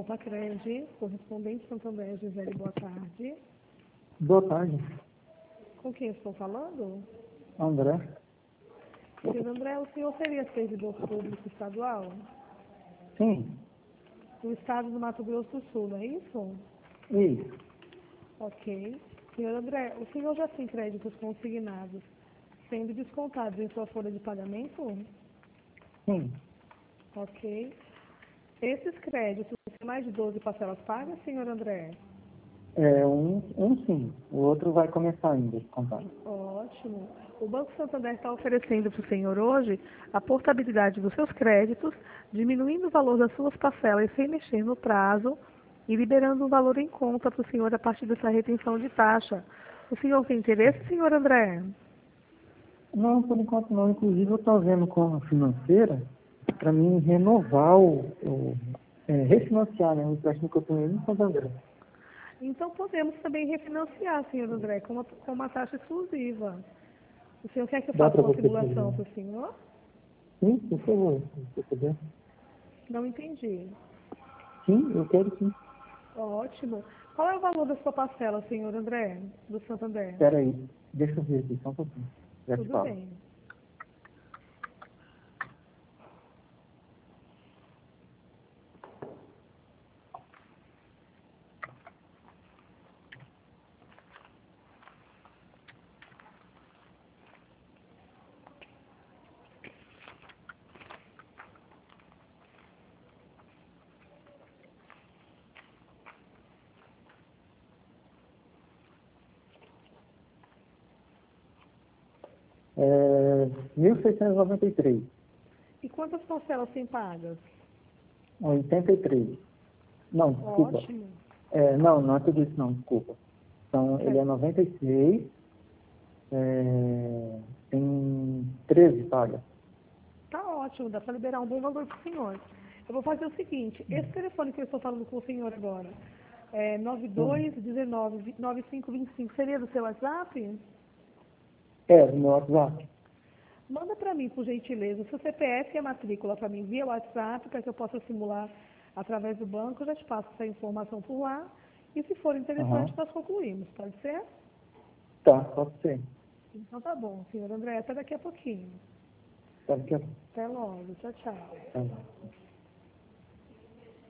Pacred, correspondente Santander, Gisele, boa tarde. Boa tarde, Com quem estou falando? André. Senhor André, o senhor seria servidor público estadual? Sim, Do estado do Mato Grosso do Sul, não é isso? isso. Ok. Senhor André, o senhor já tem créditos consignados sendo descontados em sua folha de pagamento? Sim, Ok. Esses créditos têm mais de 12 parcelas pagas, senhor André? um sim, o outro vai começar ainda, contar. Ótimo. O Banco Santander está oferecendo para o senhor hoje a portabilidade dos seus créditos, diminuindo o valor das suas parcelas sem mexer no prazo e liberando um valor em conta para o senhor a partir dessa retenção de taxa. O senhor tem interesse, senhor André? Não, por enquanto não. Inclusive eu estou vendo com a financeira para mim renovar refinanciar, né, o empréstimo que eu tenho em Santander. Então podemos também refinanciar, senhor André, com uma taxa exclusiva. O senhor quer que eu Dá faça para uma você simulação fazer? para o senhor? Sim, por favor, se você puder. Não entendi. Sim, eu quero sim. Ótimo. Qual é o valor da sua parcela, senhor André, do Santander? Espera aí, deixa eu ver aqui, só um pouquinho. Já te Tudo falo. bem. É, 1.693, E quantas parcelas tem pagas? 83. Não, desculpa. Ótimo. Não é tudo isso não, desculpa. Então, ele é Certo. 96, tem 13 pagas. Tá ótimo, dá para liberar um bom valor para o senhor. Eu vou fazer o seguinte, esse telefone que eu estou falando com o senhor agora, é Hum. 9219-9525, seria do seu WhatsApp? No meu WhatsApp. Manda para mim, por gentileza, o seu CPF e a matrícula para mim via WhatsApp, para que eu possa simular através do banco, eu já te passo essa informação por lá. E se for interessante, Aham. nós concluímos, pode ser? Tá, pode ser. Então tá bom, senhor André, até daqui a pouquinho. Tá, daqui a Até logo, tchau, tchau. pouco.